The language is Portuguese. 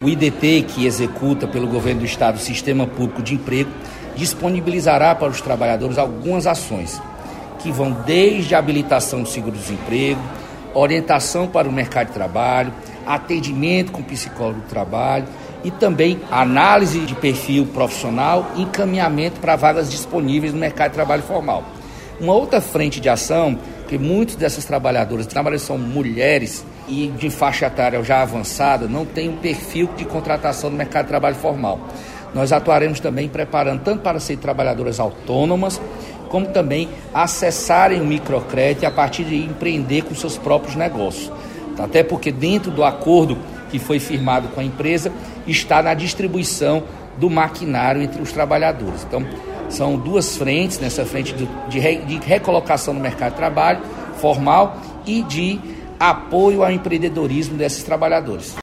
O IDT, que executa pelo governo do estado o Sistema Público de Emprego, disponibilizará para os trabalhadores algumas ações que vão desde a habilitação do seguro-desemprego, orientação para o mercado de trabalho, atendimento com psicólogo do trabalho e também análise de perfil profissional e encaminhamento para vagas disponíveis no mercado de trabalho formal. Uma outra frente de ação, que muitos dessas trabalhadoras são mulheres e de faixa etária já avançada, não tem um perfil de contratação no mercado de trabalho formal. Nós atuaremos também preparando tanto para ser trabalhadoras autônomas, como também acessarem o microcrédito e a partir de empreender com seus próprios negócios. Até porque dentro do acordo que foi firmado com a empresa está na distribuição do maquinário entre os trabalhadores. Então, são duas frentes, nessa frente de recolocação no mercado de trabalho formal e de apoio ao empreendedorismo desses trabalhadores.